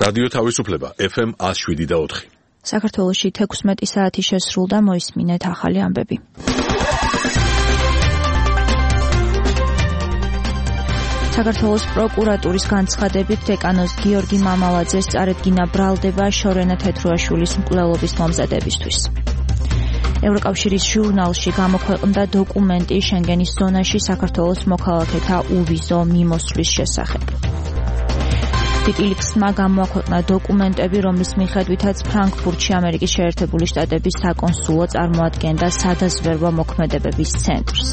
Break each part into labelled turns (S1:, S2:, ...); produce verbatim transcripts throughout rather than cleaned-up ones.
S1: რადიო თავისუფლება ეფ ემ one oh seven და four.
S2: საქართველოში თექვსმეტი საათი შესრულდა, მოისმინეთ ახალი ამბები. საქართველოს პროკურატურის განცხადებით დეკანოზ გიორგი მამალაძეს წარედგინა ბრალდება შორენა თეთრუაშვილის მკვლელობის მომზადებისთვის. ევროკავშირის ჟურნალში გამოქვეყნდა დოკუმენტი შენგენის ზონაში საქართველოს მოქალაქეთა უვიზო მიმოსვლის შესახებ. ვიკილიქსმა გამოაქვეყნა დოკუმენტები, რომლის მიხედვითაც ფრანკფურტში ამერიკის შეერთებული შტატების საკონსულო წარმოადგენდა სადაზვერვო მოქმედებების ცენტრს.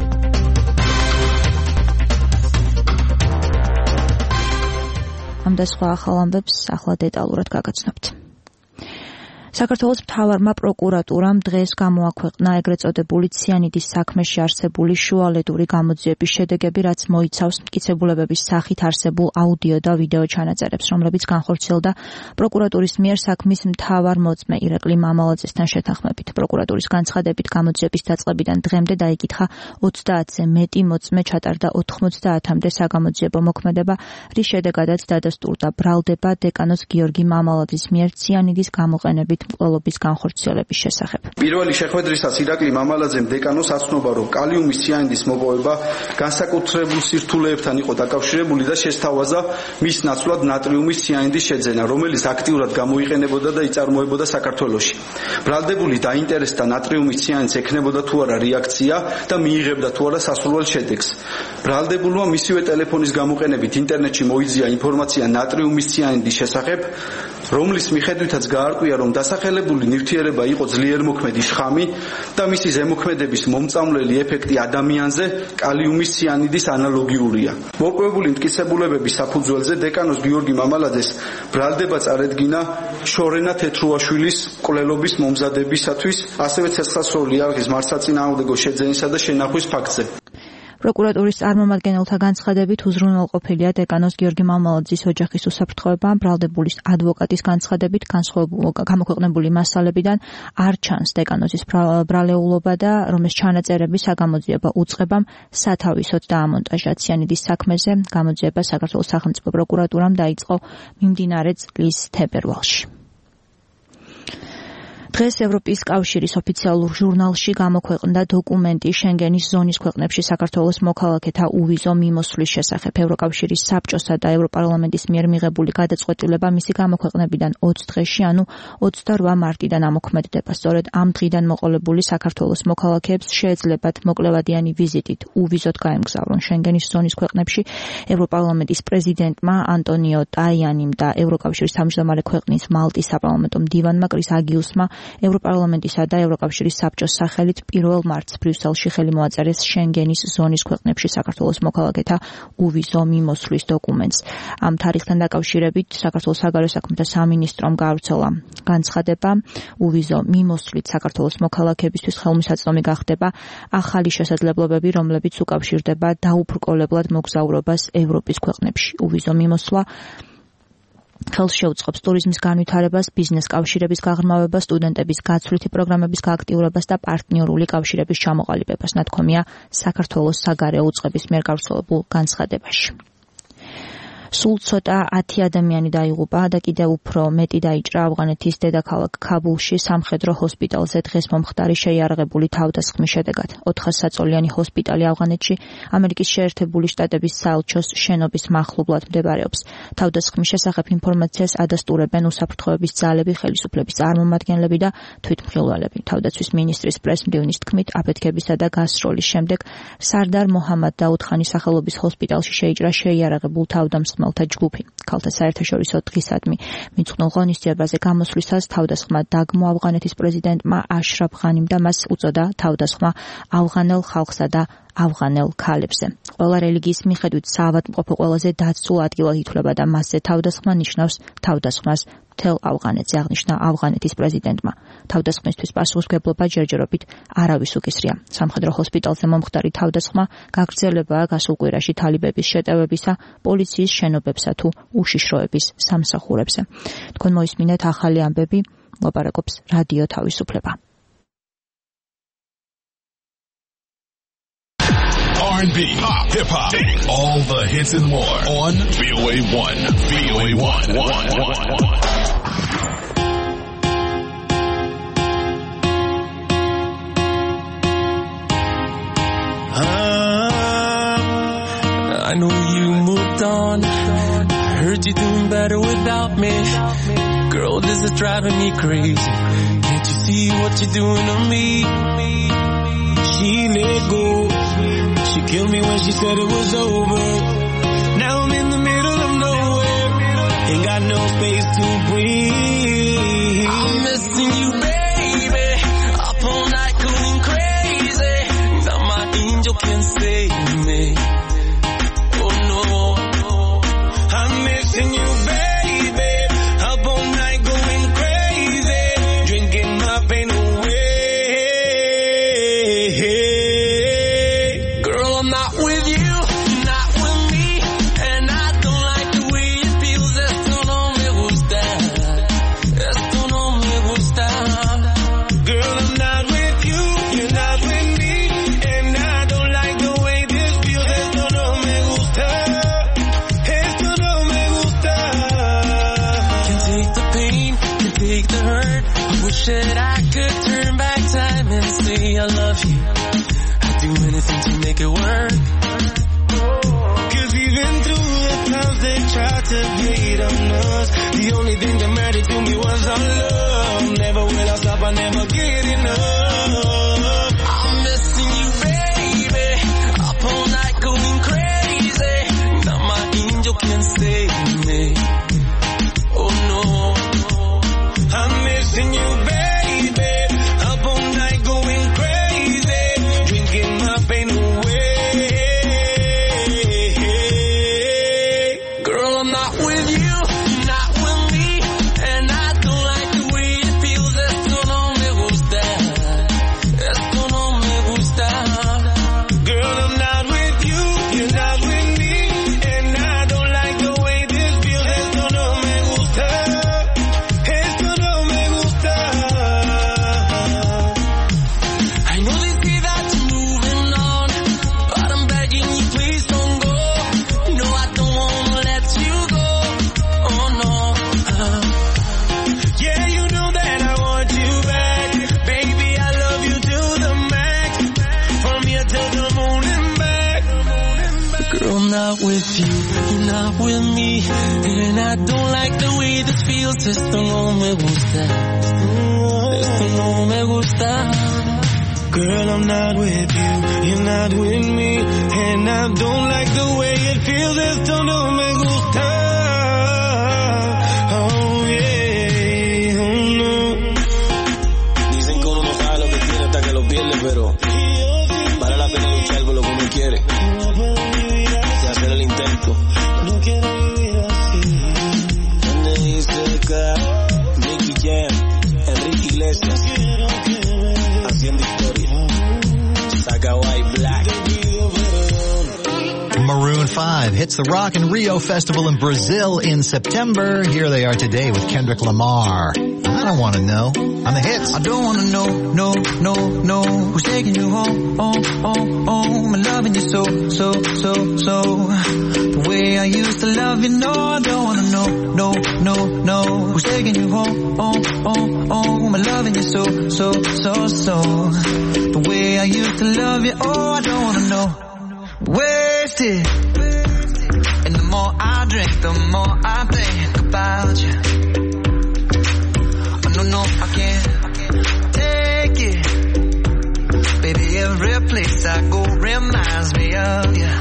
S2: ამ და სხვა ახალ ამბებს ახლა დეტალურად გაგაცნობთ. საქართველოს მთავარმა პროკურატურამ დღეს გამოაქვეყნა ეგრეთ წოდებული ციანიდის საქმეში არსებული შუალედური გამოძიების შედეგები, რაც მოიცავს მტკიცებულებების სახით არსებულ აუდიო და ვიდეო ჩანაწერებს, რომლებიც განხორციელდა პროკურატურის მიერ საქმის მთავარ მოწმე ირაკლი მამალაძესთან შეთანხმებით. პროკურატურის განცხადებით გამოძიების დაწყებიდან დღემდე დაიკითხა ოცდაათზე მეტი მოწმე, ჩატარდა ოთხმოცდაათამდე საგამოძიებო მოქმედება, რის შედეგადაც დადასტურდა ბრალდება დეკანოზ გიორგი მამალაძის მიერ ციანიდის გამოყენებით მკვლელობის განხორციელების შესახებ.
S3: პირველი შეხვედრისას ირაკლი მამალაძემ დეკანოს აცნობა, რომ კალიუმის ციანიდის მოპოვება განსაკუთრებულ სირთულეებთან იყო დაკავშირებული და შესთავაზა მის ნაცვლად ნატრიუმის ციანიდის შეძენა, რომელიც აქტიურად გამოიყენებოდა და იწარმოებოდა საქართველოში. ბრალდებული დაინტერესდა ნატრიუმის ციანიდის ექნებოდა თუ არა რეაქცია და მიიღებდა თუ არა სასურველ შედეგს. ბრალდებულმა მისივე ტელეფონის გამოყენებით ინტერნეტში მოიძია ინფორმაცია ნატრიუმის ციანიდის შესახებ, რომლის მიხედვითაც გაარკვია, რომ დასახელებული ნივთიერება იყო ძლიერმოქმედი შხამი და მისი ზემოქმედების მომწამლელი ეფექტი ადამიანზე კალიუმის ციანიდის ანალოგიურია. მოპოვებული მტკიცებულებების საფუძველზე დეკანოზ გიორგი მამალაძეს ბრალდება წარედგინა შორენა თეთრუაშვილის მკვლელობის მომზადებისათვის, ასევე ცეცხლსროლი არხის მართლსაწინააღმდეგო შეძენისა და შენახვის ფაქტზე.
S2: პროკურატურის წარმომადგენელთა განცხადებით უზრუნველყოფილია დეკანოზ გიორგი მამალაძის ოჯახის უსაფრთხოება. ბრალდებულის ადვოკატის განცხადებით გამოქვეყნებული მასალებიდან არ ჩანს დეკანოზის ბრალეულობა და რომლის ჩანაწერები საგამოძიებო უწყებამ სათავისოდ დაამონტაჟა ციანიდის საქმეზე. გამოძიება საქართველოს სახელმწიფო პროკურატურამ დაიწყო მიმდინარე წლის თებერვალში. დღეს ევროპის კავშირის ოფიციალურ ჟურნალში გამოქვეყნდა დოკუმენტი შენგენის ზონის ქვეყნებში საქართველოს მოქალაქეთა უვიზო მიმოსვლის შესახებ. ევროკავშირის საბჭოსა და ევროპარლამენტის მიერ მიღებული გადაწყვეტილება მისი გამოქვეყნებიდან ოცი დღეში, ანუ ოცდარვა მარტიდან ამოქმედდება. სწორედ ამ დღიდან მოყოლებული საქართველოს მოქალაქეებს შეეძლებათ მოკლევადიანი ვიზიტით უვიზოდ გაემგზავრონ შენგენის ზონის ქვეყნებში. ევროპარლამენტის პრეზიდენტმა ანტონიო ტაიანიმ და ევროკავშირის თავმჯდომარე ქვეყნის მალტის საპარლამენტო მდივანმა კრის აგიუსმა ევროპარლამენტისა და ევროკავშირის საბჭოს სახელით პირველ მარტს ბრიუსელში ხელი მოაწერეს შენგენის ზონის ქვეყნებში საქართველოს მოქალაქეთა უვიზო მიმოსვლის დოკუმენტს. ამ თარიღთან დაკავშირებით საქართველოს საგარეო საქმეთა სამინისტრომ გაავრცელა განცხადება, უვიზო მიმოსვლით საქართველოს მოქალაქეებისთვის ხელმისაწვდომი გახდება ახალი შესაძლებლობები, რომლებიც უკავშირდება დაუბრკოლებლად მოგზაურობას ევროპის ქვეყნებში. უვიზო მიმოსვლა ხელს შეუწყობს ტურიზმის განვითარებას, ბიზნეს კავშირების გაღრმავებას, სტუდენტების გაცვლითი პროგრამების გააქტიურებას და პარტნიორული კავშირების ჩამოყალიბებას, ნათქვამია საქართველოს საგარეო უწყების მიერ გავრცელებულ განცხადებაში. სულ ცოტა ათი ადამიანი დაიღუპა და კიდევ უფრო მეტი დაიჭრა ავღანეთის დედაქალაქ ქაბულში სამხედრო ჰოსპიტალზე დღეს მომხდარი შეიარაღებული თავდასხმის შედეგად. ოთხასაწოლიანი ჰოსპიტალი ავღანეთში ამერიკის შეერთებული შტატების საელჩოს შენობის მახლობლად მდებარეობს. თავდასხმის შესახებ ინფორმაციას ადასტურებენ უსაფრთხოების ძალები, ხელისუფლების წარმომადგენლები და თვითმხილველები. თავდაცვის მინისტრის პრეს-მდივნის თქმით, აფეთქებისა და გასროლის შემდეგ სარდარ მოჰამად დაუდხანის სახელობის ჰოსპიტალში შეიჭრა შეიარაღებულ თავდამსხმელთა ჯგუფი. ქალთა საერთაშორისო დღისადმი მიძღვნილ ღონისძიებაზე გამოსვლისას თავდასხმა დაგმო ავღანეთის პრეზიდენტმა აშრაფ ღანიმ და მას უწოდა თავდასხმა ავღანელ ხალხსა და ავღანელ ქალებზე. ყველა რელიგიის მიხედვით საავადმყოფო ყველაზე დაცულ ადგილად ითვლება და მასზე თავდასხმა ნიშნავს თავდასხმას მთელ ავღანეთზე, აღნიშნა ავღანეთის პრეზიდენტმა. თავდასხმისთვის პასუხისმგებლობა ჯერჯერობით არავის უკისრია. სამხედრო ჰოსპიტალზე მომხდარი თავდასხმა გაგრძელებაა გასულ კვირაში თალიბების შეტევებისა, პოლიციის შენობებსა თუ უშიშროების სამსახურებზე. თქვენ მოისმინეთ ახალი ამბები, ლაპარაკობს რადიო თავისუფლება.
S1: R and B, pop, hip hop, dance, all the hits and more on V O A one. V O A one. one, one, one.
S4: I know you moved on. I heard you doing better without me. Girl, this is driving me crazy. Can't you see what you're doing to me?
S5: She let go. She killed me when she said it was over. Now I'm in the middle of nowhere. Ain't got no space to breathe.
S4: I'm missing you, baby. Up all night going crazy. Now my angel can save me.
S5: I'm missing you, baby. Up all night going crazy, drinking my pain away.
S4: Girl, I'm not with you, not with me, and I don't like the way it feels. Esto no me gusta, esto no me gusta.
S5: Girl, I'm not with you, you're not with me, and I don't like the way this feels. Esto no me gusta.
S4: Take the hurt. I wish that I could turn back time and say I love you. I'd do anything to make it work.
S5: Cause even through the times they tried to hate on us, the only thing that mattered to me was our love. Never will I stop, I never get enough.
S4: I'm missing you, baby. Up all night going crazy. Now my angel can save me. Oh no.
S5: I'm missing you, baby. Up all night going crazy, drinking my pain away.
S4: Girl, I'm not with you, not with me, and I don't like the way it feels. Esto no me gusta, esto no me gusta.
S5: Girl, I'm not with you, you're not with me, and I don't like the way this feels. Esto no me gusta.
S4: I know they say that you're moving on, but I'm begging you, please don't go. No, I don't wanna let you go. Oh no. Uh.
S5: Yeah, you know that I want you back. Baby, I love you to the max. From here till the moon and back.
S4: Girl, I'm not with you, you're not with me, and I don't like the way this feels. Esto no me gusta, esto no me gusta.
S5: Girl, I'm not with you, you're not with me, and I don't like the way it feels. Esto no me gusta. Oh yeah, oh no.
S6: Dicen que uno no sabe lo que tiene hasta que lo pierde, pero vale la pena luchar por lo que uno quiere y hacer el intento.
S5: No quiero vivir así.
S6: Donde dice que Nicky Jam, Enrique Iglesias, haciendo historia. Saga White Black.
S7: Maroon five hits the Rock in Rio Festival in Brazil in September. Here they are today with Kendrick Lamar. I don't want to know. On the hits.
S8: I don't want to know, no, no, no. Who's taking you home, oh, oh, oh. I'm loving you so, so, so, so. The way I used to love you, no, I don't want to know, no, no, no. Who's taking you home, oh, oh, oh. I'm loving you so, so, so, so. The way I used to love you, oh, I don't want to know. Wasted. And the more I drink, the more I think about you. Oh no, no, I can't take it. Baby, every place I go reminds me of you.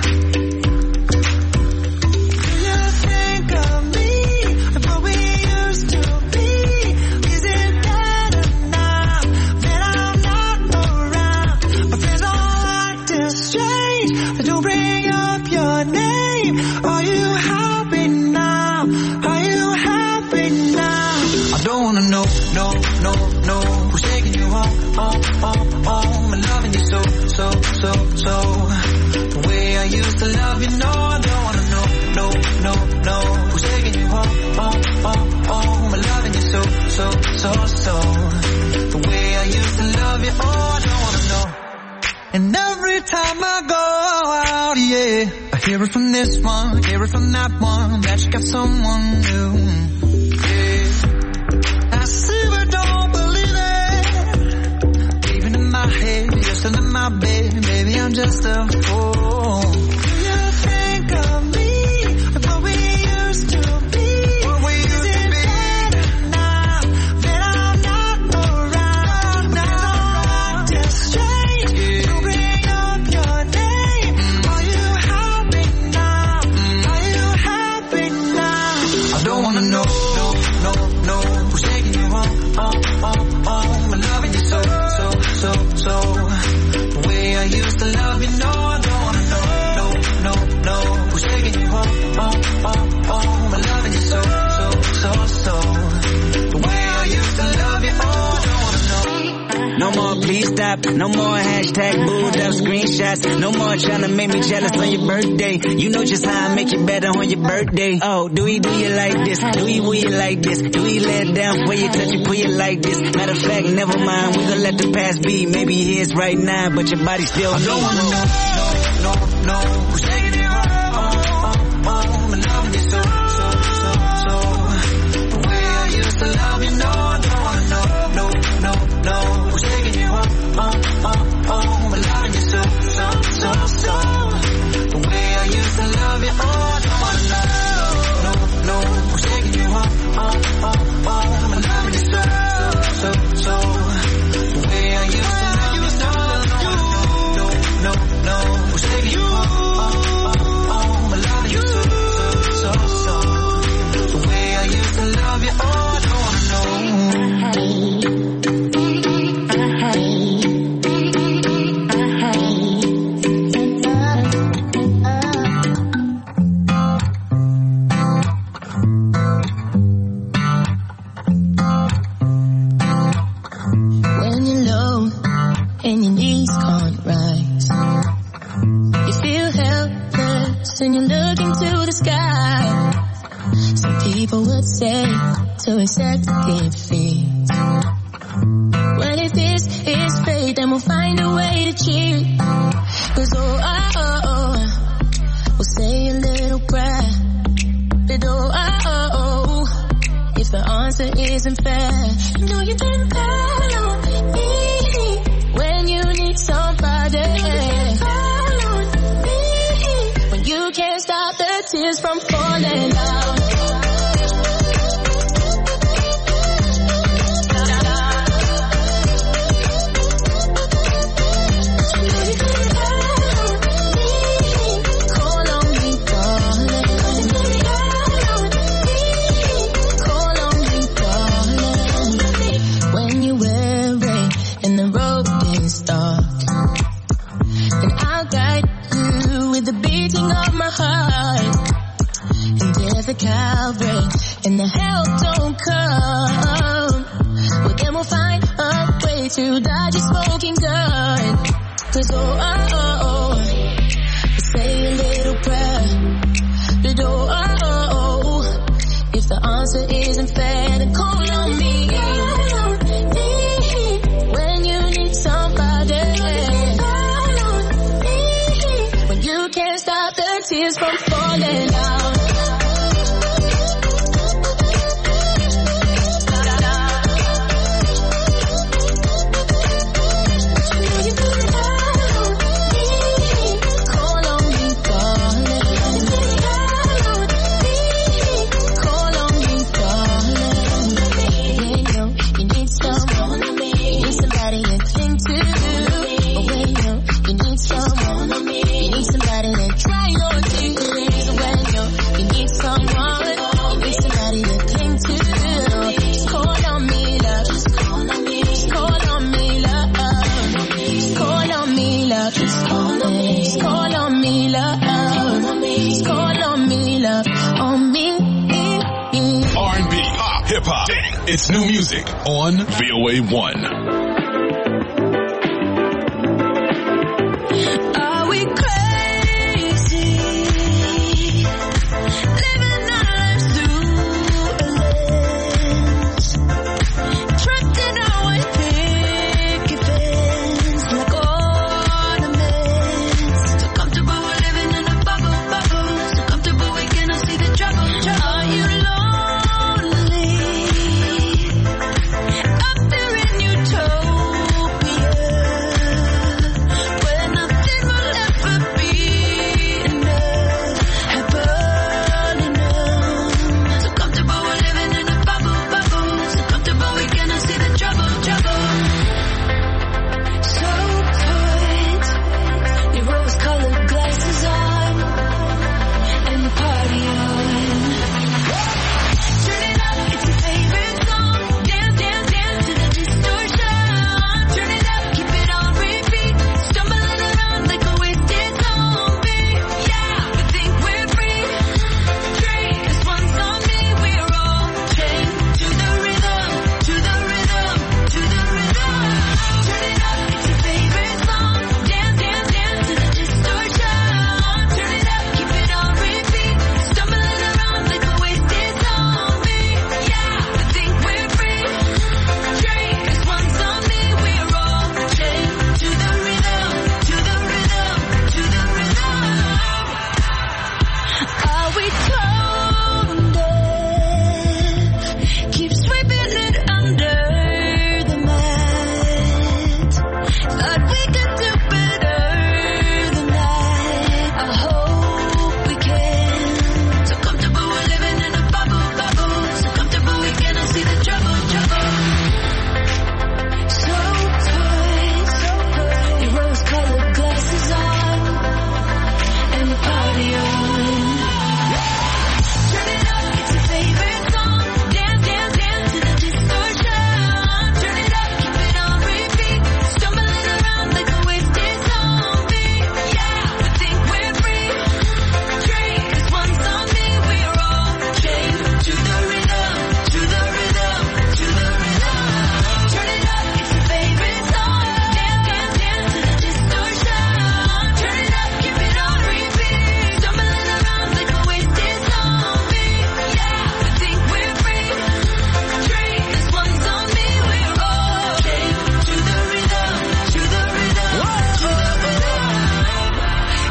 S8: You think of me, but we used to be. Is it better now that I'm not around? My friends all acting strange. Don't bring up your name. Are you happy now? Are you happy now? I don't wanna know, no, no, no. Who's taking you home, oh, oh, oh. I'm loving you so, so, so, so. The way I used to love you, no, I don't wanna know, no, no, no. Who's taking you home, oh, oh, oh. I'm loving you so, so, so, so. The way I used to love you, oh, I don't wanna know. And every time I go out, hear it from this one, hear it from that one, that you got someone new. Yeah. I still don't believe it. Even in my head, you're still in my bed, baby, I'm just a fool. Do you think of me, of what we used to be? What we used to be? Now that I'm not around, now it's strange to bring up your name. Are you happy now? Are you happy now? I don't wanna know, no, no, no, who's taking you home, oh, oh, oh, I'm loving you so, so, so, so. The way I used to love you, no, I don't wanna know, no, no, no, who's taking you home, oh, oh, oh, I'm loving you so, so, so, so. The way I used to love you, oh, I don't wanna know.
S9: No more please stop, no more hashtag booed up screenshots, no more trying to make me jealous on your birthday. You know just how I make you better on your birthday. Oh, do we do you like this? Do we will you like this? Do we let it down for you, touch you, pull you like this? Matter of fact, never mind, we gonna let the past be. Maybe it is right now, but your body still
S8: I don't wanna know, no, no, no, who's taking you home, oh, oh, oh, I'm loving you so, so, so, so. The way I used to love you, no, I don't wanna know, no, no, no, who's taking you home, oh, oh, oh, I'm loving you so, so, so, so. The way I used to love you, oh, I don't wanna know, no, no, who's taking you home, oh, oh, oh, I'm loving you so, so, so, so. The way I used to love you, no, no, no, no, who's taking you home, oh, oh, oh, I'm loving you so, so, so. The way I used to love you, oh, I don't wanna know.
S10: When you're low and your knees can't rise, you feel helpless and you look into the sky. Some people would say to accept defeat. Well, if this is fate, then we'll find a way to cheat. Cause oh, oh, oh, oh, we'll say a little prayer. But oh, oh, oh, oh, if the answer isn't fair, you know you can call on me when you need somebody. Call on me when you can't stop the tears from falling down. Call on me, darling. Call on me, darling. When you're weary and the road is dark, then I'll guide you with the beating of my heart. And if the Calvary and the help don't come, well then we'll find a way to dodge your smoking gun. Cause oh, oh, oh, oh, we'll say a little prayer. But oh, oh, oh, oh, if the answer isn't fair, then call on me. Call on me when you need somebody. Call on me when you can't stop the tears from falling down. Call on me, darling. Call on me, darling. When you know you need someone, you need somebody to cling to. But when you know you need someone, you need somebody to dry your tears. When you know you need someone, you need somebody to cling to. Just call on me, love. Just call on me. Just call on me, love. Just call on me, love. Just call on me. Just call on me, love. Just call on me, love. On me.
S1: R and B, pop, hip hop. It's new music on V O A one.
S10: Are we crazy? Living our lives through a lens. Trapped in our white picket fence like ornaments. So comfortable we're living in a bubble, bubble.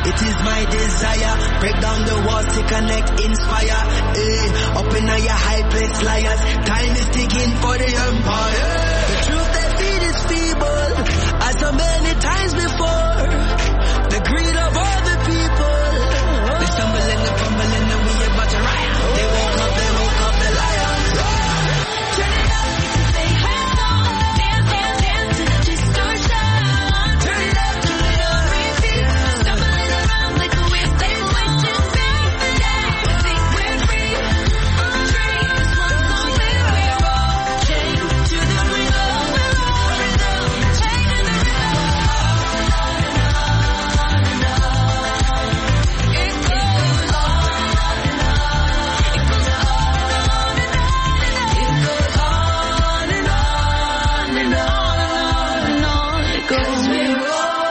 S9: It is my desire. Break down the walls to connect, inspire. Eh, up in your high place, liars. Time is ticking for the empire. The truth they feed is feeble, as so many times before. The greed of all the people. They stumble and they fumble and then we about to riot. They woke up, they woke up, the liar.
S10: Turn it up, say hands on, dance, dance, dance to the distortion. Turn it up, turn it up, repeat. Stumbling around like a whip, they switching beats. We think we're free, free. This one's on where we're all chained to the rhythm, rhythm, chained to the rhythm. On and on and on. It goes on and on. It goes on and on. It goes on and on and on and on. It goes. We're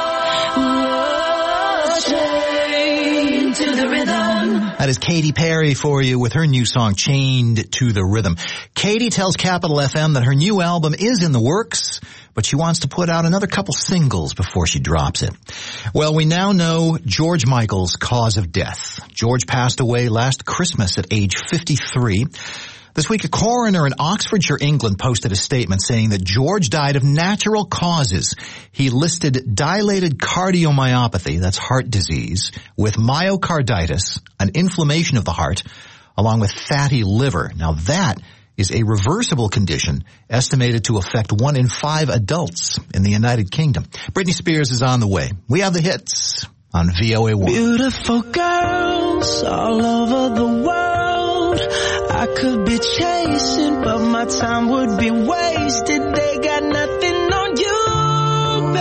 S10: all chained to the rhythm.
S7: That is Katy Perry for you with her new song, Chained to the Rhythm. Katy tells Capital F M that her new album is in the works, but she wants to put out another couple singles before she drops it. Well, we now know George Michael's cause of death. George passed away last Christmas at age fifty-three. This week, a coroner in Oxfordshire, England, posted a statement saying that George died of natural causes. He listed dilated cardiomyopathy, that's heart disease, with myocarditis, an inflammation of the heart, along with fatty liver. Now that is a reversible condition estimated to affect one in five adults in the United Kingdom. Britney Spears is on the way. We have the hits on V O A one.
S5: Beautiful girls all over the world. I could be chasing, but my time would be wasted. They got nothing on you,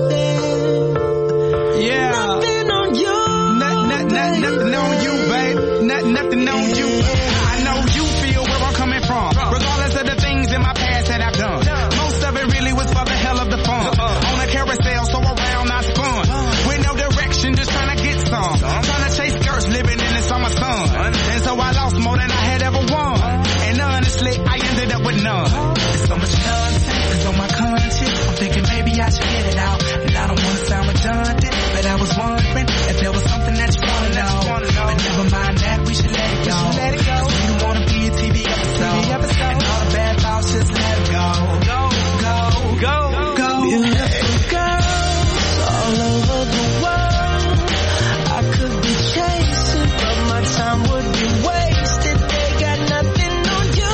S5: baby. Yeah. Nothing on you. Not, not, not, nothing on you, babe. Not, nothing on you. I know you feel where I'm coming from. Regardless of the things in my past that I've done. Most of it really was for the hell of the fun. On a carousel, so around I spun. With no direction, just trying to get some. Trying to chase skirts, living in the summer sun. And so I lost more than I had ever won. And honestly, I ended up with none. There's so much nonsense on my conscience. I'm thinking maybe I should get it out. And I don't want to sound redundant, but I was wondering if there was something that you want to know. But never mind that, we should let it go. Let it go. We don't want to be a T V episode. And all the bad thoughts, just let it go. Go, go, go, go. Beautiful girls all over the world. I could be chasing, but my time would be wasted. They got nothing on you.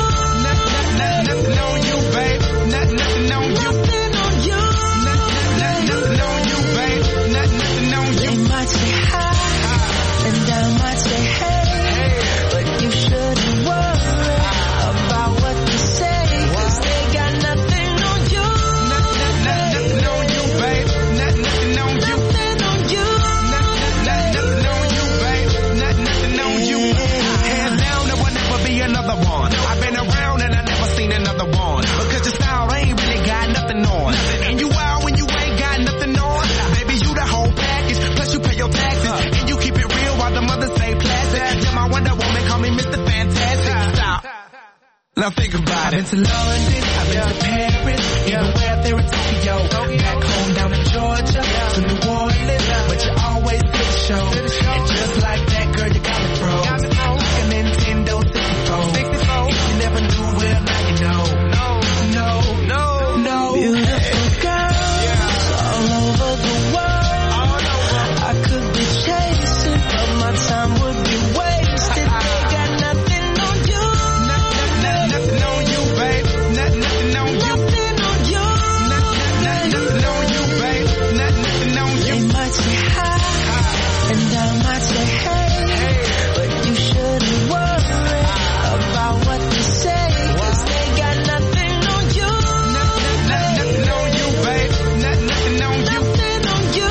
S5: Nothing on you, babe. Nothing on you. Nothing on you. Nothing on you, babe. Nothing on you. They might say hi, and I might say hey, but you shouldn't worry about what they say, 'cause they got nothing on you. Nothing on you, babe. Nothing on you. Nothing on you. Nothing on you, babe. Nothing on you. Hands down, there will never be another one. I've been around and I never seen another one. Because your style ain't really got nothing on. And you wild when you ain't got nothing on. Baby, you the whole package. Plus you pay your taxes. And you keep it real while the mothers say plastic. Yeah, my Wonder Woman, call me Mister Fantastic. Stop. Now think about it. I've been to London, I've been to Paris, even way out there in Tokyo. Back home down in Georgia, to New Orleans, but you always did the show. And just like that, girl, you got me froze. Like a Nintendo sixty-four. If you never knew, well, now you know. No, no, no, no. Beautiful girls all over the world. I could be chasing, but my time would be wasted. They got nothing on you. Nothing on you, babe. Nothing on you. Nothing on you. Nothing on you, babe. Nothing on you. They might say hi, and I might say hey, but you shouldn't worry about what they say, 'cause they got nothing on you. Nothing on you, babe. Nothing on you. Nothing on you.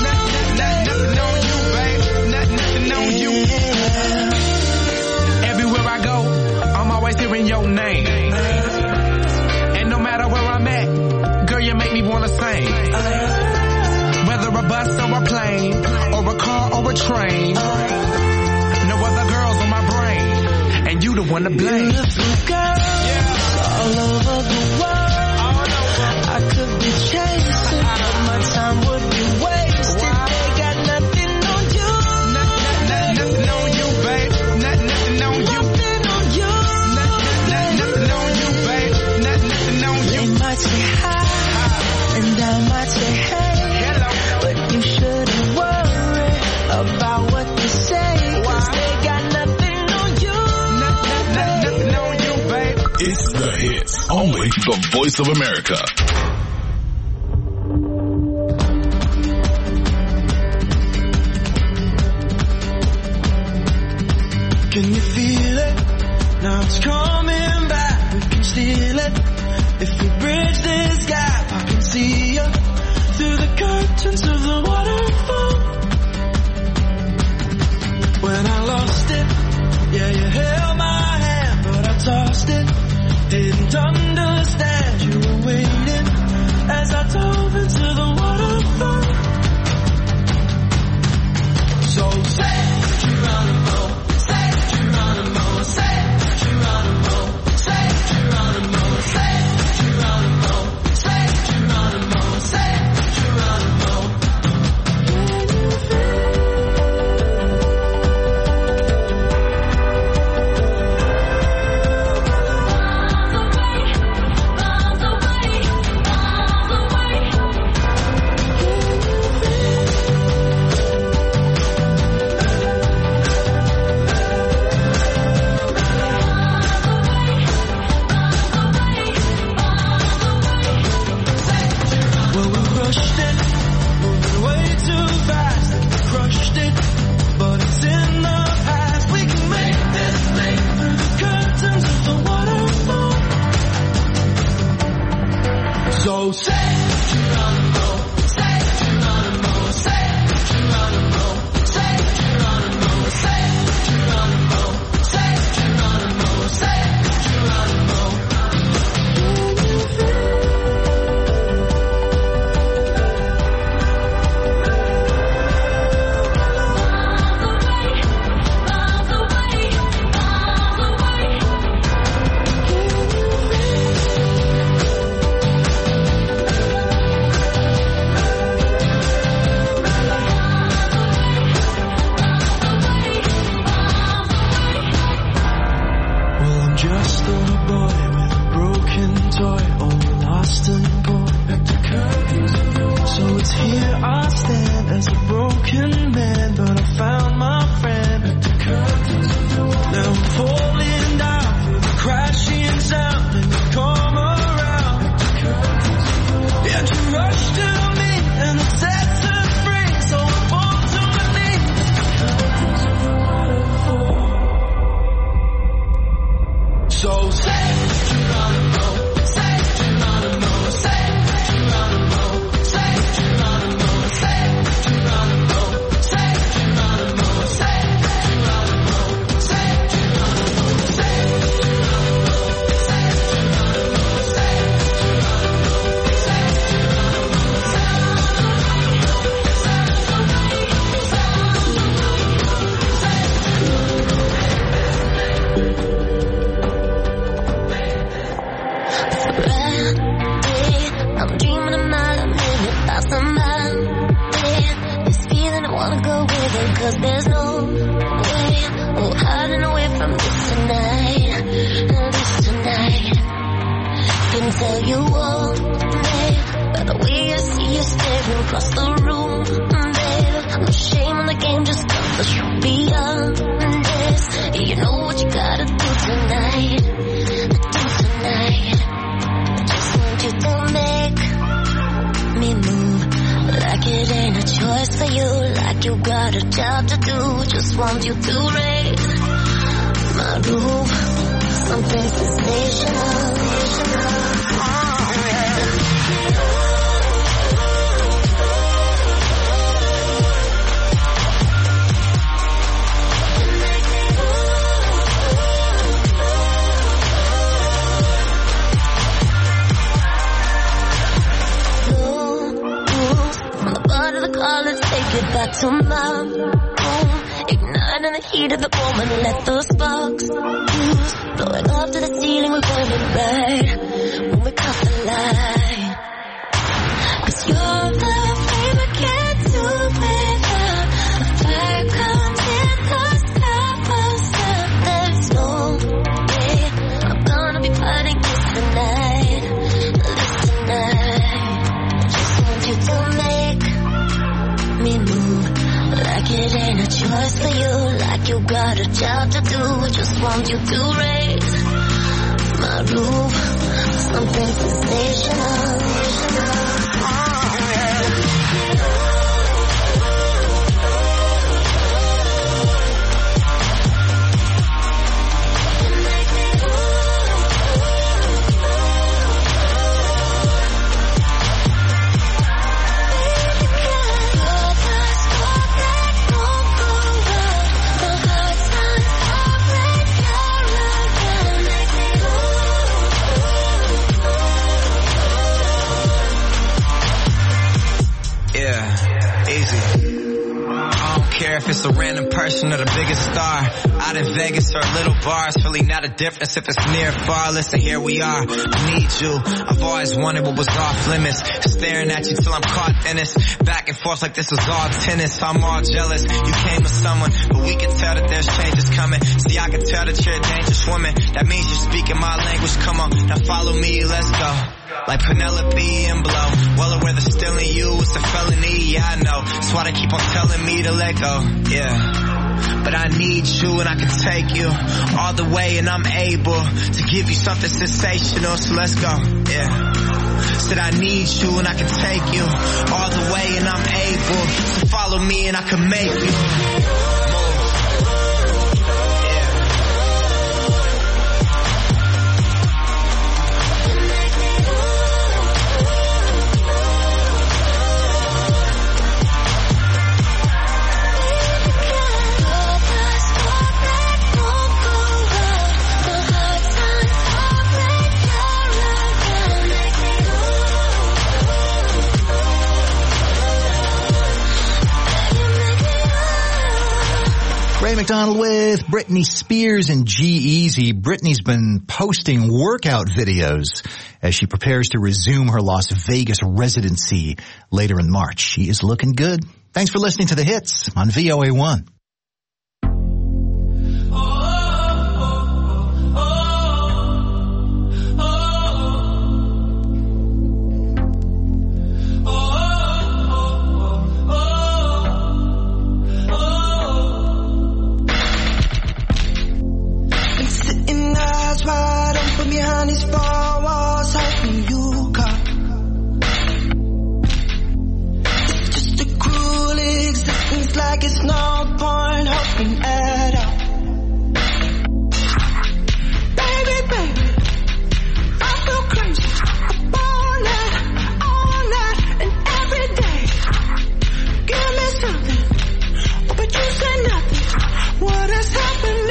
S5: Nothing on you, babe. Nothing on you. Everywhere I go, I'm always hearing your name. And no matter where I'm at, girl, you make me wanna sing. Whether a bus or a plane, or a car or a train, no other girls on my brain, and you the one to blame. Beautiful girls all over the world. I could be chasing, but my time would be wasted. They got nothing on you.
S8: about what they say. 'Cause they got nothing on you. Nothing on you, babe.
S1: It's the hits. Only the Voice of America.
S8: Can you feel it? Now it's coming back. We can steal it. If we bridge this gap, I can see you through the curtains of the waterfall. When I lost it, yeah, you held my hand, but I tossed it. Didn't understand you were waiting as I dove into the waterfall. So say Geronimo, say Geronimo, say Geronimo, say Geronimo, say Geronimo, say Geronimo, say Geronimo. Well, we rushed it, moving way too fast. We crushed it, but it's in the past. We can make this thing through the curtains of the waterfall. So say Geronimo, say Geronimo, say Geronimo, say Geronimo, say Geronimo, say Geronimo, say Geronimo. Well, I'm just a boy with a broken toy, all lost and poor. So it's here I stand as a broken man, but I found my friend. Now I'm falling down through the crashing sound, and you come around. And you rush to me, and it sets us free. So I fall to my knees. So say Geronimo, say Geronimo, say Geronimo, say Geronimo, say Geronimo, say Geronimo, say Geronimo, say Geronimo, say Geronimo, say Geronimo, say
S10: I'm dreaming a mile a minute about somebody. This feeling I wanna go with it, 'cause there's no way, oh, hiding away from this tonight, this tonight. Can tell you all, babe, by the way I see you staring across the room, babe. No shame in the game, just got the truth beyond this. You know what you gotta do tonight, do tonight. Just want you to make me move like it ain't a choice for you, like you got a job to do. Just want you to raise my roof, something sensational. Get back to my room, igniting the heat of the moment, let the sparks fuse, blowing up to the ceiling, we're burning bright when we caught the light. 'Cause you're the flame I can't do without. A fire comes in the top of stuff. There's no way I'm gonna be fighting this tonight, this tonight. Just want you to make me move like it ain't a Just for you, like you got a job to do. Just want you to raise my roof. Something sensational.
S11: If it's a random person or the biggest star out in Vegas or little bars, really not a difference if it's near or far. Listen, here we are. I need you. I've always wanted what was off limits. Staring at you till I'm caught in this. Back and forth like this was all tennis. I'm all jealous. You came with someone, but we can tell that there's changes coming. See, I can tell that you're a dangerous woman. That means you're speaking my language. Come on, now follow me. Let's go. Like Penelope and Blow. Well aware that stealing you is a felony, yeah I know. That's why they keep on telling me to let go, yeah. But I need you and I can take you all the way and I'm able to give you something sensational, so let's go, yeah. Said I need you and I can take you all the way and I'm able to follow me and I can make you move.
S7: Ray McDonald with Britney Spears and G-Eazy. Britney's been posting workout videos as she prepares to resume her Las Vegas residency later in March. She is looking good. Thanks for listening to The Hits on V O A one.
S8: Wide open behind these four walls, hoping you come. It's just a cruel existence, like it's no point hoping at all. Baby, baby, I feel crazy. All night, all night, and every day. Give me something, oh, but you say nothing. What is happening?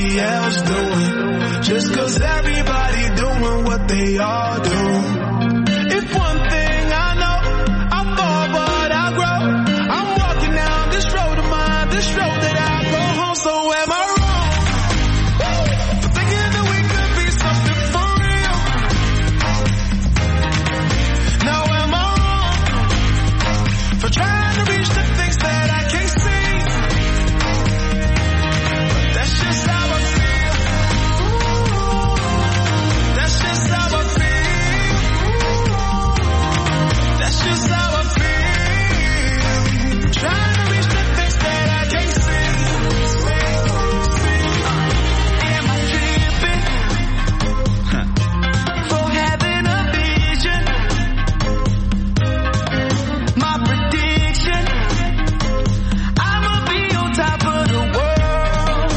S5: everybody else doing. Just cause everybody doing what they all do. If one thing I know, I fall but I grow. I'm walking down this road of mine, this road that I go home. So am I wrong for thinking that we could be something for real? Now am I wrong for trying to reach the things that I can't see? But that's just how I feel. That's just how I feel. That's just how I feel. Trying to reach the things that I can't see. Am I tripping for having a vision? My prediction, I'ma be on top of the world.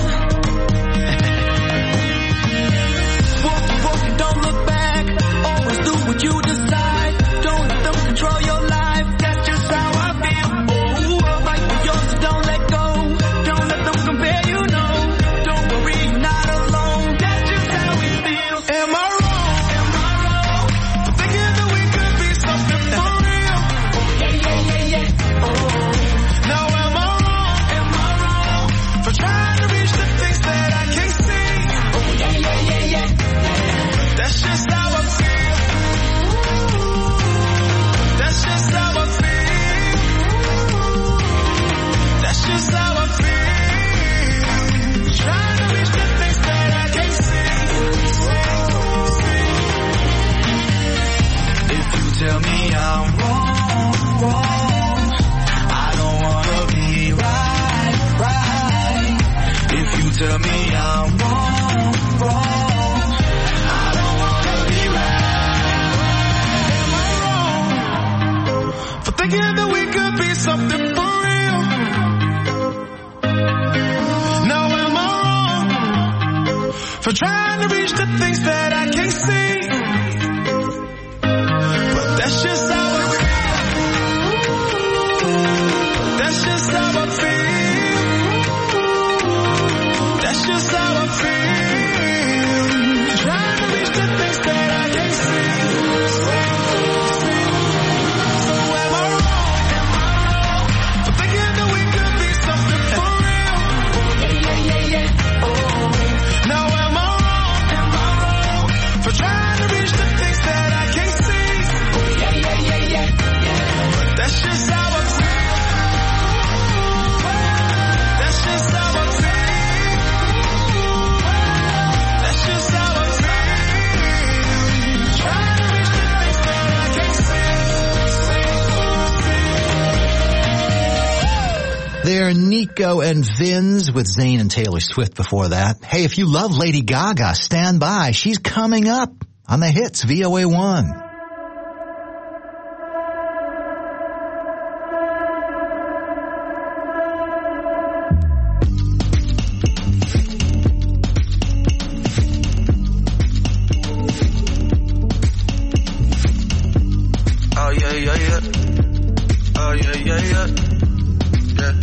S5: Walk, walk, don't look back. Always do what you decide. Don't let them control your life. That's just how I feel. Oh, fight for yours, so don't let go. Don't let them compare you, no. Don't worry, you're not alone. That's just how we feel. Am I wrong? Am I wrong for thinking that we could be something for real? Yeah, yeah, yeah, yeah. Oh. Now am I wrong? Am I wrong for trying to reach the things that I can't see? Oh yeah, yeah, yeah, yeah. That's just how I feel. That's just how I feel. That's just how I feel. Trying to reach the things that I can't see. If you tell me I'm wrong, wrong, I don't wanna be right, right. If you tell me I'm wrong, wrong, I don't wanna be right. Am I wrong for thinking that we could be something for real? Now am I wrong for trying to reach the things that I can't see? But that's just how I feel. That's just how I feel. That's just how I feel. Trying to reach the things that I can't see. So am I wrong? Am I wrong for thinking that we could be something for real? Yeah, yeah, yeah, yeah. Oh. Now am I wrong? Am I wrong for trying to reach the things that I can't see? Yeah, yeah, yeah, yeah, yeah. But that's just how I feel. That's just how I feel. That's just how I feel. Trying to reach the things that I can't see.
S7: They're Nico and Vins with Zayn and Taylor Swift before that. Hey, if you love Lady Gaga, stand by. She's coming up on the hits, V O A one.
S5: Oh yeah, yeah, yeah. Oh yeah, yeah, yeah. Yeah.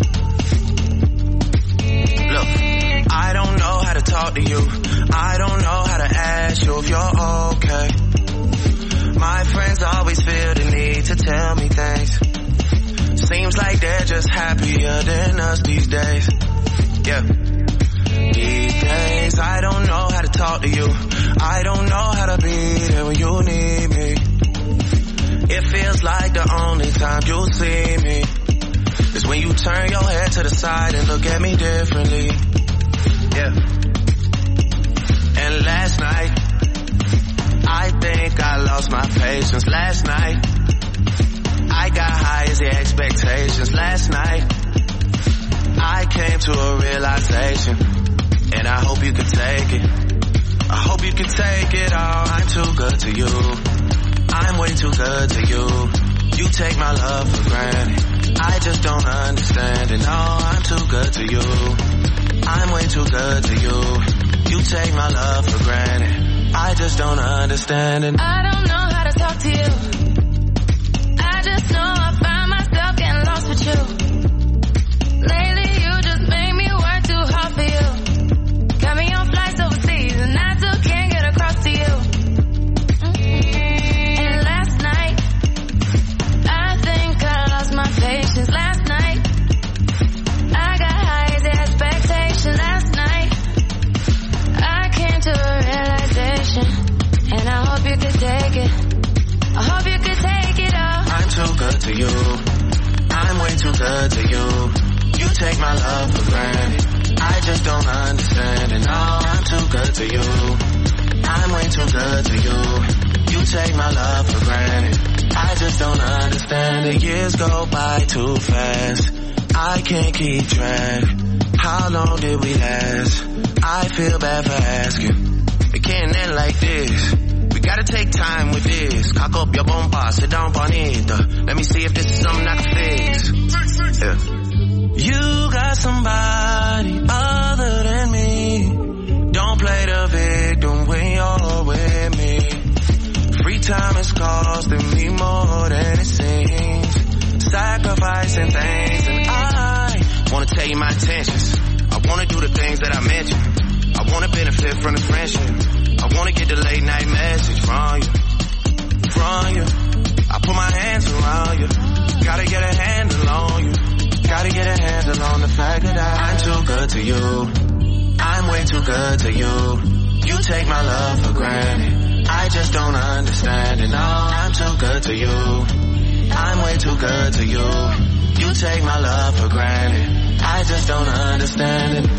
S5: Look, I don't know how to talk to you. I don't know how to ask you if you're okay. My friends always feel the need to tell me things. Seems like they're just happier than us these days. Yeah. These days, I don't know how to talk to you. I don't know how to be there when you need me. It feels like the only time you see me is when you turn your head to the side and look at me differently. Yeah. And last night, I think I lost my patience. Last night, I got high as the expectations. Last night, I came to a realization, and I hope you can take it. I hope you can take it all. I'm too good to you. I'm way too good to you. You take my love for granted. I just don't understand it. No, I'm too good to you. I'm way too good to you. You take my love for granted. I just don't understand it.
S10: I don't know how to talk to you. I just know I find myself getting lost with you. Lately you just make me work too hard for you. Got me on
S12: you. I'm way too good to you. You take my love for granted. I just don't understand it. No, I'm too good to you. I'm way too good to you. You take my love for granted. I just don't understand it. Years go by too fast. I can't keep track. How long did we last? I feel bad for asking. It can't end like this. We gotta take time with this. Cock up your bumper, sit down on it. Let me see if this is something I can fix. Yeah. You got somebody other than me. Don't play the victim when you're with me. Free time is costing me more than it seems. Sacrificing things, and I wanna tell you my intentions. I wanna do the things that I mentioned. I wanna benefit from the friendship. I wanna get the late night message from you, from you. I put my hands around you. Gotta get a handle on you. Gotta get a handle on the fact that I, I'm too good to you. I'm way too good to you. You take my love for granted. I just don't understand it. No, I'm too good to you. I'm way too good to you. You take my love for granted. I just don't understand it.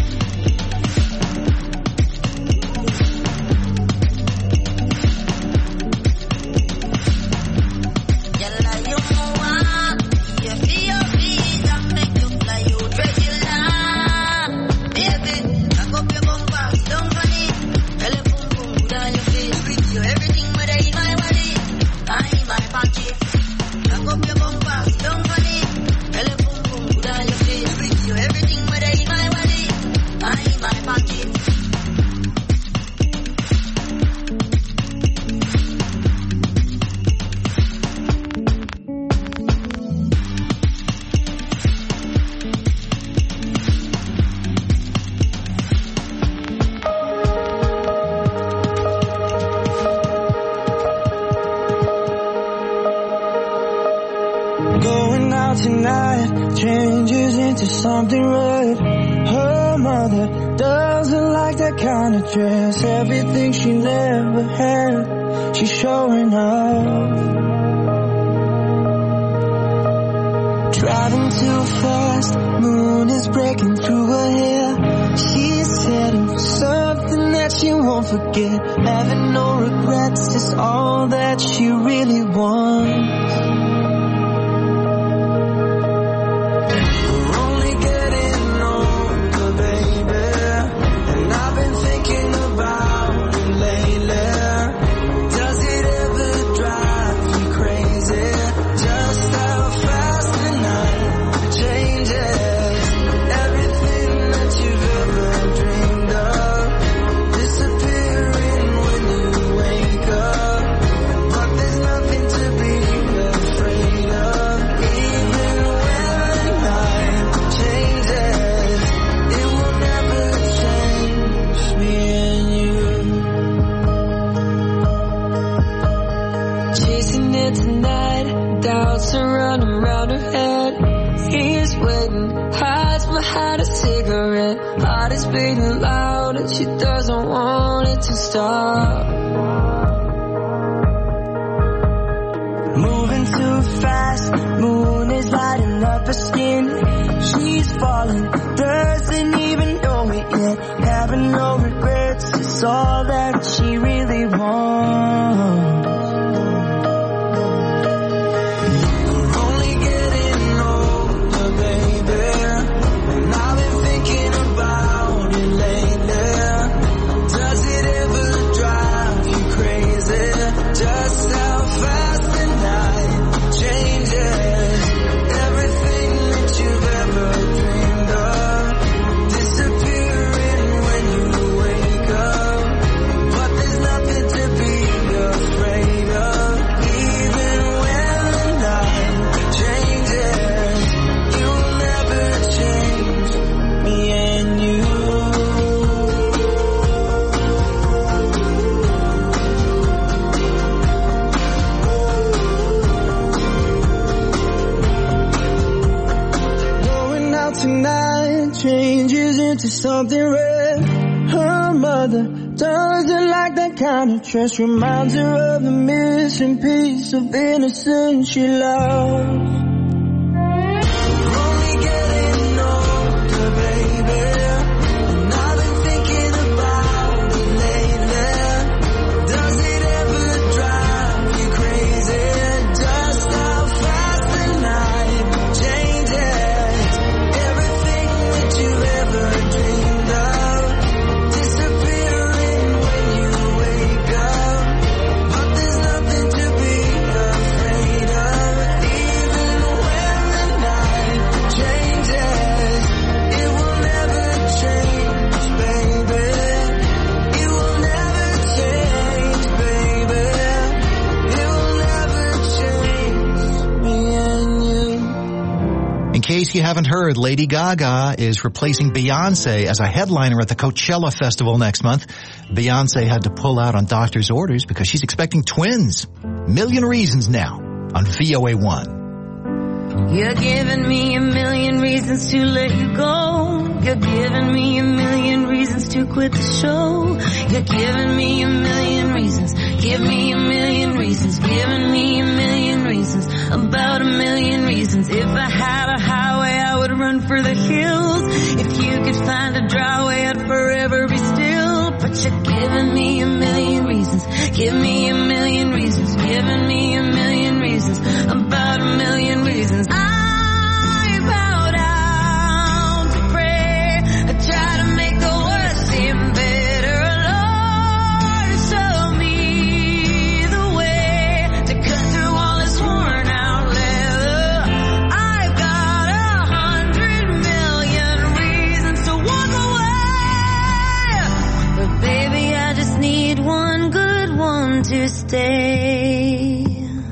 S8: Something red. Her mother doesn't like that kind of dress. Everything she never had, she's showing off. Driving too fast, moon is breaking through her hair. She's heading for something that she won't forget. Having no regrets is all that she really wants. Beating loud and she doesn't want it to stop. Moving too fast, moon is lighting up her skin. She's falling, doesn't even know it yet. Having no regrets is all that she really wants. Something red. Her mother mother doesn't like that kind of dress. Reminds her of the missing piece of innocence she loves.
S7: In case you haven't heard, Lady Gaga is replacing Beyonce as a headliner at the Coachella Festival next month. Beyonce had to pull out on doctor's orders because she's expecting twins. Million Reasons now on V O A one.
S10: You're giving me a million reasons to let you go. You're giving me a million reasons to quit the show. You're giving me a million reasons. Give me a million reasons. Giving me a million reasons. About a million reasons. If I had a highway, I would run for the hills. If you could find a dry way, I'd forever be still. But you're giving me a million reasons. Give me a million reasons. Giving me a million reasons. About a million reasons. I bow down to pray. I try to make the worst seem better. Lord, show me the way to cut through all this worn out leather. I've got a hundred million reasons to walk away. But baby, I just need one good one to stay.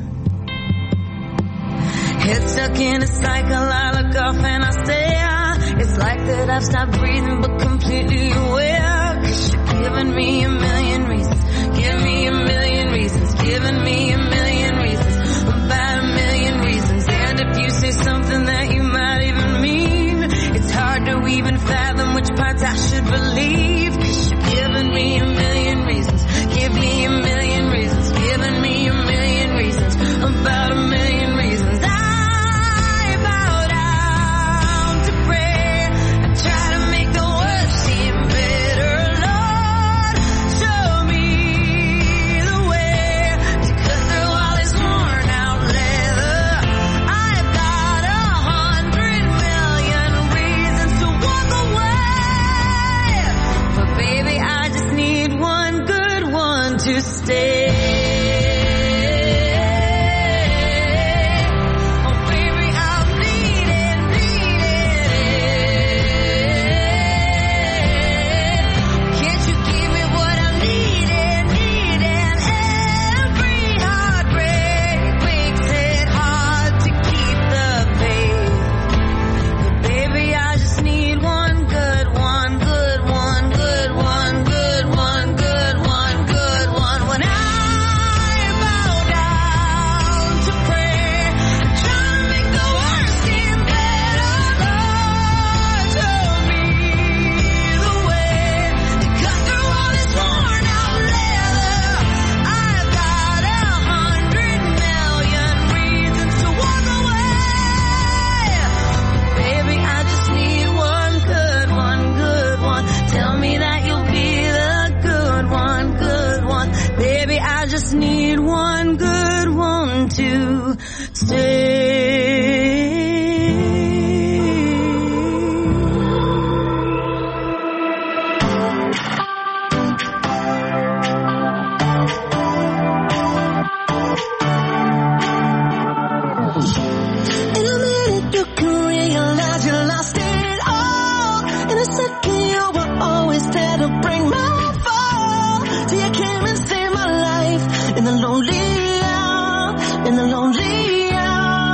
S10: Head stuck in a cycle, I look off and I stare. It's like that I've stopped breathing but completely aware. Cause you're giving me a million reasons. Give me a million reasons. Giving me a million reasons. About a million reasons. And if you say something that you might even mean, it's hard to even fathom which parts I should believe. Cause you're giving me a million reasons. Give me a million reasons. Giving me a million reasons. About a million reasons. I to stay. Oh baby, I'm needing, needing. Can't you give me what I'm needing, needing? Every heartbreak makes it hard to keep the faith. But baby, I just need one good, one good, one good, one good, one good, one good. When I bow down to pray, I'm trying to make the worst seem better. Lord, show me the way to cut through all this worn out leather. I've got a hundred million reasons to walk away. Baby, I just need one good, one good one. Tell me that you'll be the good one, good one. Baby, I just need one good one to stay.
S8: In a minute you can realize you lost it all. In a second you were always there to bring my fall. Till you came and saved my life in the lonely hour, in the lonely hour.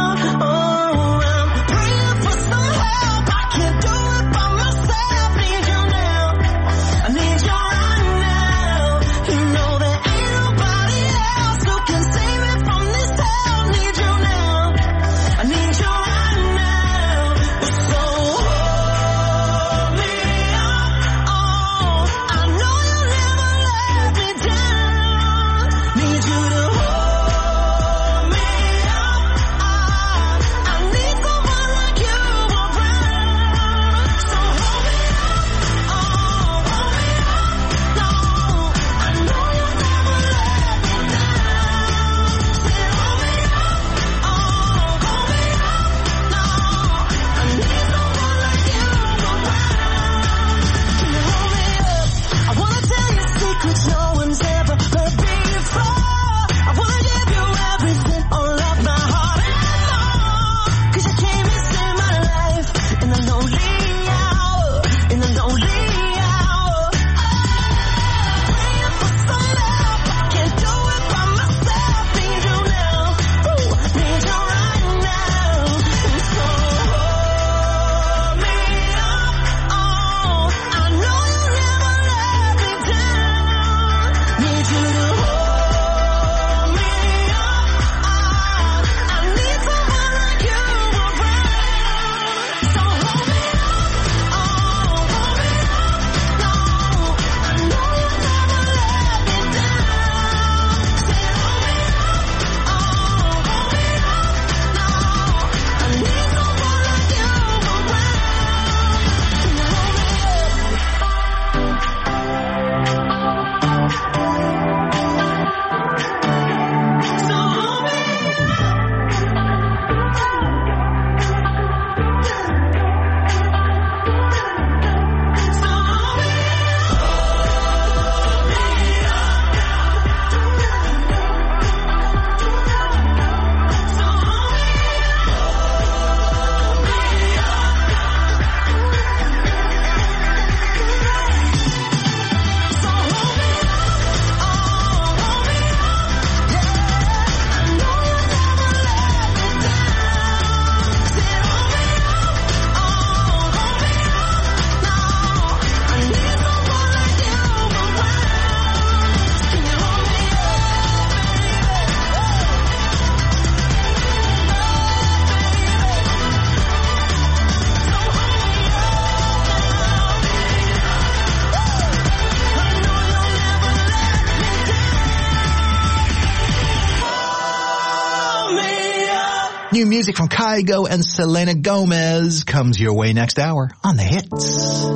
S7: New music from Kygo and Selena Gomez comes your way next hour on The Hits.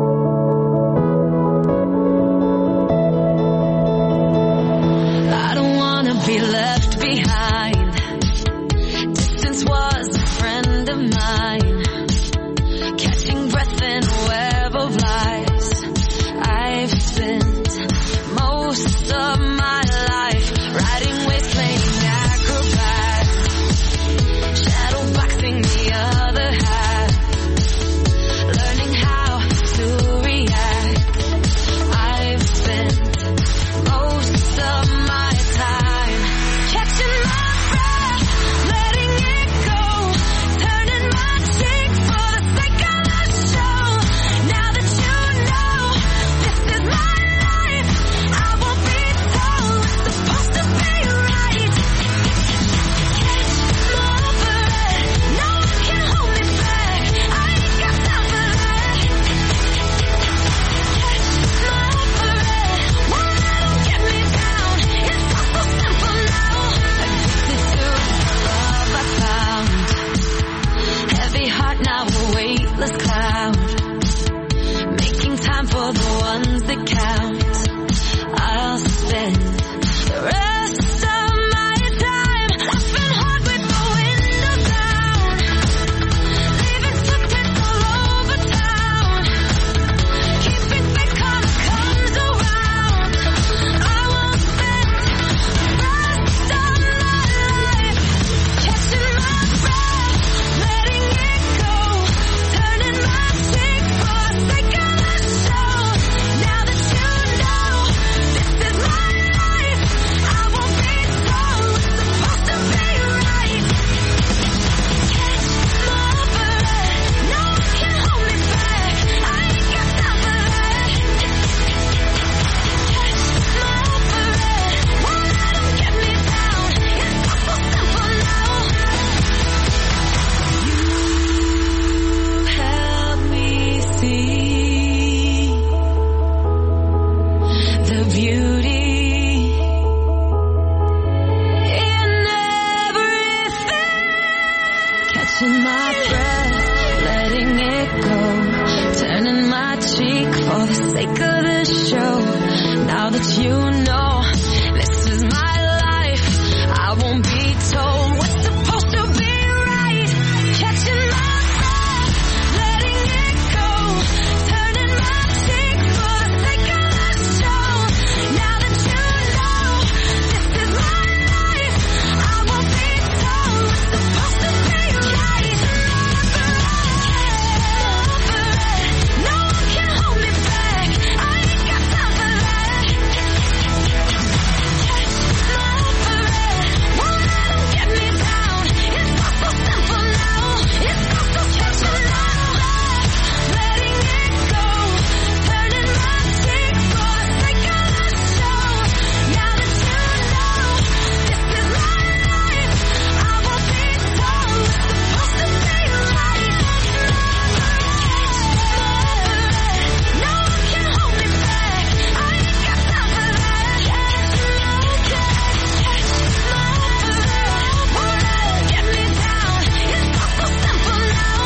S10: I don't wanna be left behind. Distance was a friend of mine. Catching breath in a web of lies. I've spent most of my life riding waves, playing acrobats, shadow boxing the other half, learning how to react. I've spent most of my time catching my breath, letting it go, turning my cheek for the sake of the show. Now that you know this is my life, I won't be told what's supposed to be right. Catch my breath, no one can hold me back. I ain't got time for that. Catch my breath, one that don't get me down. It's all so simple now. Addicted to the love I found. Heavy heart now a weightless cloud. Making time for the ones that count. I'll spend the rest of my time laughing hard with the window down, leaving footprints all over town, keeping faith karma comes around. I won't spend the rest of my life catching my breath, letting it go, turning my cheek for the sake of the show. Now that you know this is my life, I won't be told what's supposed to be right. Catch my breath, no one can hold me back. I ain't got time for that. Catch my breath, one that don't get me down. It's all so simple now. You help me see the beauty in everything. Catching my breath, letting it go, turning my cheek for the sake of the show. Now that you know this is my life, I won't be told what's supposed to be right. Catching my breath, letting it go, turning my cheek for the sake of the show. Now that you know this is my life, I won't be told what's supposed to be right. No one can hold me back. I ain't got time for that. Catch my breath, one that don't get me down. It's all so simple now. It's all so simple now. Letting it go, turning my cheek for the sake of the show. Now that you know this is my life, I won't be told what's supposed to be right. No one can hold me back. I ain't got time for that. Catch my breath, one that don't get me down. It's all so simple now.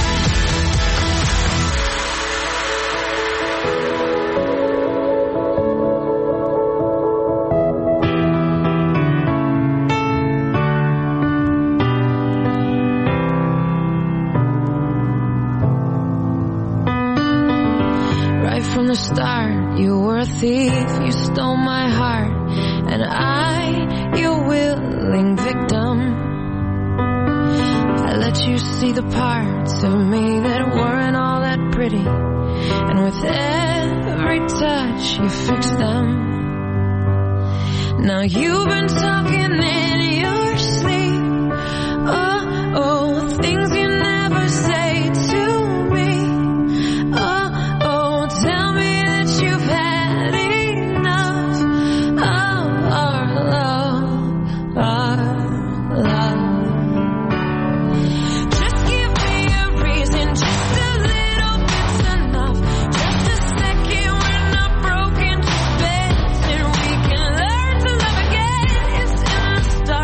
S10: Right from the start, you were a thief, you stole my heart, and I, your willing victim. I let you see the parts of me that weren't all that pretty, and with every touch you fixed them. Now you've been talking in your sleep, oh, oh, things you never say to me. Oh, oh, tell me that you've had enough of our love, our love. Just give me a reason, just a little bit's enough. Just a second when I'm broken to bed, and we can learn to love again. It's in the stars.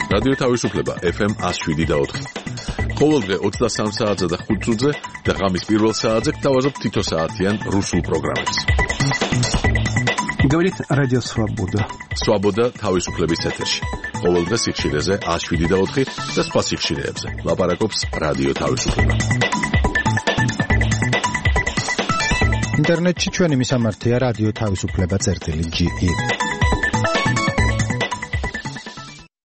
S13: რადიო თავისუფლება ეფ ემ one oh seven და four. ყოველდღე ოცდასამ საათზე და ხუთ წუთზე და ღამის პირველ საათზე გთავაზობ თითო საათიან რუსულ პროგრამებს.
S14: Говорит Радио Свобода.
S13: Свобода თავისუფლების ეთერში. ყოველდღე სიხშირეზე one oh seven და four და სხვა სიხშირეებზე. ლაპარაკობს რადიო თავისუფლება.
S15: ინტერნეტში ჩვენი მისამართია რადიო თავისუფლება წერტილი ჯი ი.